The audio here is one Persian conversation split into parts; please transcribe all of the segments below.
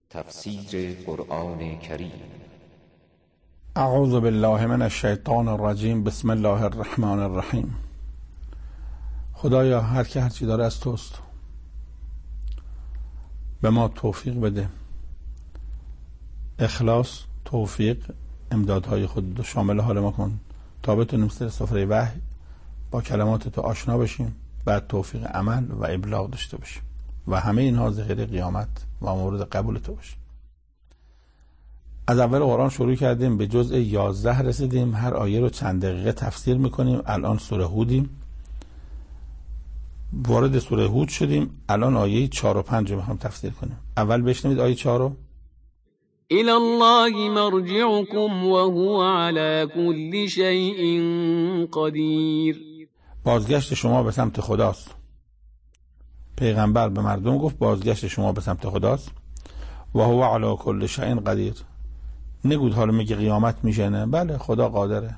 تفسیر قرآن کریم. اعوذ بالله من الشیطان الرجیم. بسم الله الرحمن الرحیم. خدایا هر که هرچی داره از توست، به ما توفیق بده، اخلاص، توفیق، امدادهای خود شامل حال ما کن تا بتونیم سر سفره وحی با کلمات تو آشنا بشیم، بعد توفیق عمل و ابلاغ داشته باشیم و همه اینها ذخیره قیامت و مورد قبول تو باشه. از اول قرآن شروع کردیم، به جزء 11 رسیدیم، هر آیه رو چند دقیقه تفسیر میکنیم. الان سوره هودیم، وارد سوره هود شدیم. الان آیه 4 و 5 رو میخوام تفسیر کنیم. اول بشنوید آیه 4 رو. إلى الله مرجعكم وهو على كل شيء قدير. بازگشت شما به سمت خداست. پیغمبر به مردم گفت بازگشت شما به سمت خداست. و هو علی کل شیء قدیر. نگود حالا میگه قیامت میشه؟ نه، بله، خدا قادره.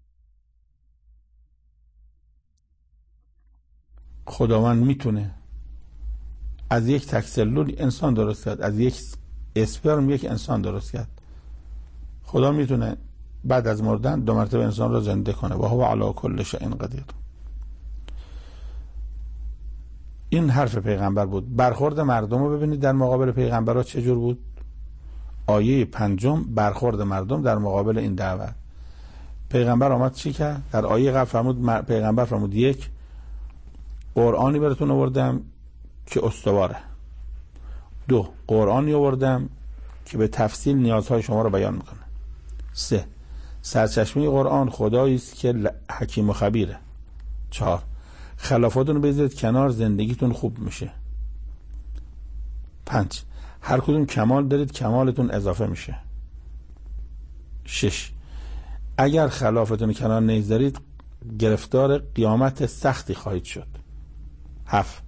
خداوند میتونه از یک تک سلول انسان درست کرد، از یک اسپرم یک انسان درست کرد. خدا میتونه بعد از مردن 2 مرتبه انسان را زنده کنه. و هو علی کل شیء قدیر. این حرف پیغمبر بود. برخورد مردم رو ببینید در مقابل پیغمبرها چجور بود. آیه 5 برخورد مردم در مقابل این دعوت. پیغمبر آمد چی کرد؟ در آیه قبل فرمود، پیغمبر فرمود 1 قرآنی براتون آوردم که استواره. 2 قرآنی آوردم که به تفصیل نیازهای شما رو بیان میکنه. 3 سرچشمه قرآن خدایی است که حکیم و خبیره. 4 خلافاتون رو بذارید کنار، زندگیتون خوب میشه. 5 هر کدوم کمال دارید، کمالتون اضافه میشه. 6 اگر خلافتون کنار نمیذارید گرفتار قیامت سختی خواهید شد. 7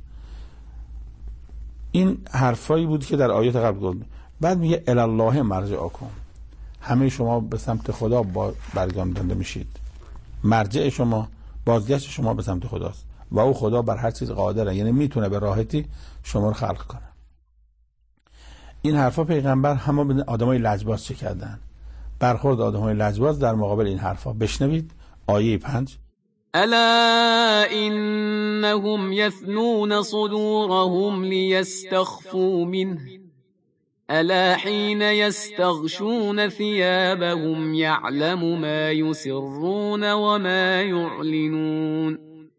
این حرفایی بود که در آیات قبل گفتم. بعد میگه الی الله مرجعکم، همه شما به سمت خدا برگردانده میشید. مرجع شما، بازگشت شما به سمت خداست و او خدا بر هر چیز قادره، یعنی میتونه به راحتی شما رو خلق کنه. این حرفا پیغمبر همه به آدمای لجباز چه کردن؟ برخورد آدمای لجباز در مقابل این حرفا. بشنوید آیه 5. ألا إنهم يثنون صدورهم ليستخفوا منه ألا حين يستغشون ثيابهم يعلم ما يسرون وما يعلنون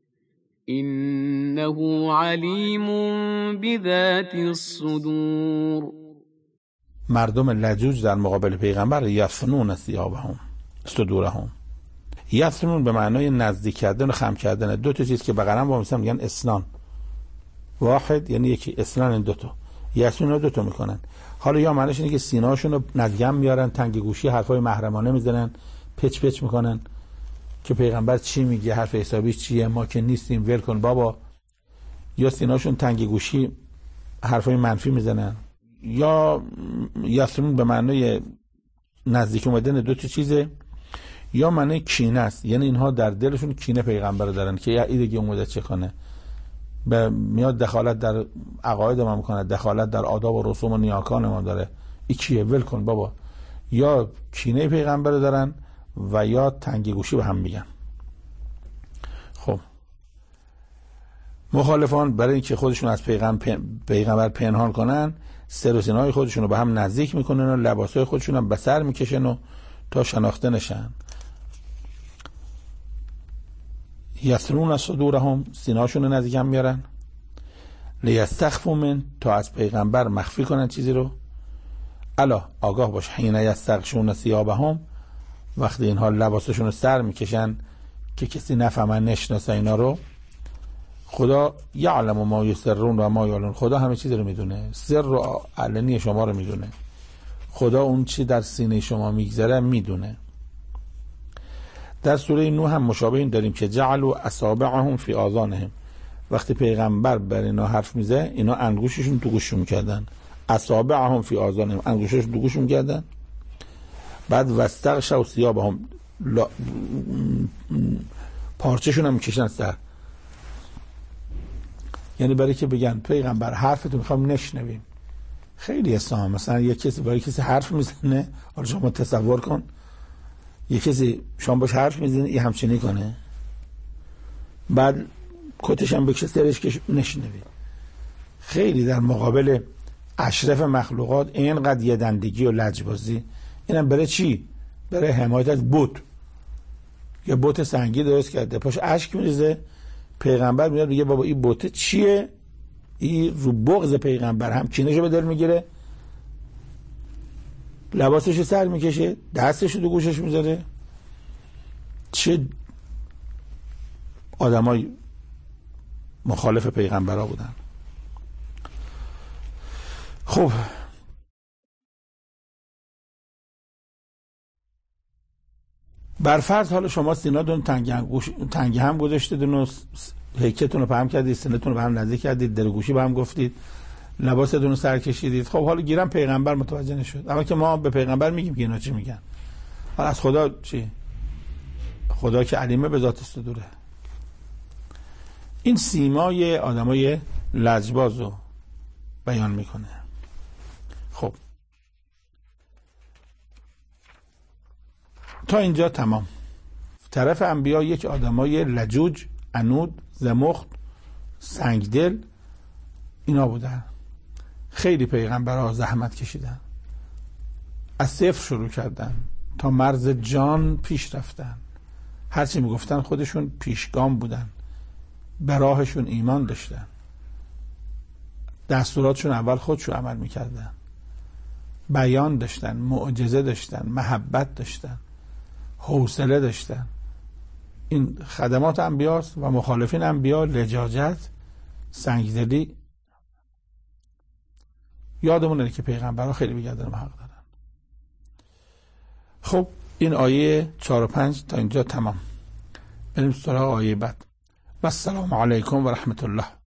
إنه عليم بذات الصدور. مردم لجوج در مقابل پیغمبر یثنون ثیابهم صدورهم. یثنون به معنای نزدیک کردن و خم کردن. 2 چیز که بقرم با میسن میگن اسنان. واحد یعنی یکی، اسنان این 2 یثنون 2 میکنن. حالا یا معنیش اینه که سینه‌هاشون رو نزدیک میارن، تنگ گوشی حرفای محرمانه میزنن، پچ پچ میکنن که پیغمبر چی میگه، حرف حسابیش چیه، ما که نیستیم، ول کن بابا. یا سینه‌هاشون تنگ گوشی حرفای منفی میزنن. یا یثنون به معنای نزدیک اومدن 2 چیزه، یا معنی کینه است، یعنی اینها در دلشون کینه پیغمبر دارن که یا دیگه اومده چه کنه، میاد دخالت در عقاید ما میکنه، دخالت در آداب و رسوم و نیاکان ما داره. این کیه؟ ول کن بابا. یا کینه پیغمبر دارن و یا تنگی گوشی به هم میگن. خب مخالفان برای اینکه خودشون از پیغمبر پنهان کنن، سر و سینه‌های خودشون رو به هم نزدیک میکنن و لباسای خودشون هم به سر میکشن و تا شناخته نشن. یثنون صدورهم، سینه‌هاشون رو نزدیک هم میارن. لیستخفوا من، تا از پیغمبر مخفی کنن چیزی رو. الا آگاه باش، حین یستغشون ثیابهم، وقتی اینها لباسشون رو سر میکشن که کسی نفهمه، نشناسه اینا رو. خدا یعلم ما یسرون و ما یعلنون، خدا همه چیز رو میدونه، سر و علنی شما رو میدونه. خدا اون چی در سینه شما میگذره میدونه. در سوره نوح هم مشابه این داریم که جعلوا اصابعهم فی آذانهم، وقتی پیغمبر بر اینا حرف میزه اینا انگوششون تو گوششون میکردن. اصابعهم فی آذانهم، انگوششون تو گوششون میکردن. بعد واستغشوا ثیابهم، پارچه‌شون هم میکشن سر، یعنی برای که بگن پیغمبر حرفتو میخوام نشنویم، خیلی اسلام. مثلا یک کسی با کسی حرف میزنه، حالا شما تصور کن یک کسی شما باش حرف میزنه این همچنین کنه، بعد کتش هم بکشه سرش که نشنوی. خیلی در مقابل اشرف مخلوقات اینقدر یدندگی و لجبازی. اینم برای چی؟ برای حمایت از بت. یا بت سنگی درست کرده، پاش اشک میریزه، پیغمبر میاد میگه بابا این بت چیه؟ این رو بغض پیغمبر هم کینه‌شو به دل میگیره، لباسشو سر میکشه، دستشو تو گوشش میذاره. چه آدمای مخالف پیغمبرها بودن. خب برفرض حالا شما سیناتون تنگ هم گذاشتید و هیکلتون رو پهم کردید، سینتون رو به هم نزدیک کردید، دلگوشی به هم گفتید، لباستون رو سر کشیدید. خب حالا گیرم پیغمبر متوجه نشد، اما که ما به پیغمبر میگیم که اینا چی میگن. حالا از خدا چی؟ خدا که علیمه به ذات صدوره. این سیمای آدمای لجباز رو بیان میکنه. خب تا اینجا تمام. طرف انبیا یک آدمای لجوج، عنود، زمخت، سنگدل اینا بودن. خیلی پیغمبرها زحمت کشیدن، از صفر شروع کردن تا مرز جان پیش رفتن. هرچی میگفتن خودشون پیشگام بودن، به راهشون ایمان داشتن، دستوراتشون اول خودشون عمل میکردن، بیان داشتن، معجزه داشتن، محبت داشتن، حوصله داشتن. این خدمات انبیاست و مخالفین انبیا لجاجت، سنگدلی. یادمونه که پیغمبرها خیلی بی‌قدر حق دارن. خب این آیه 4 و 5 تا اینجا تمام. بریم سراغ آیه بعد. و السلام علیکم و رحمت الله.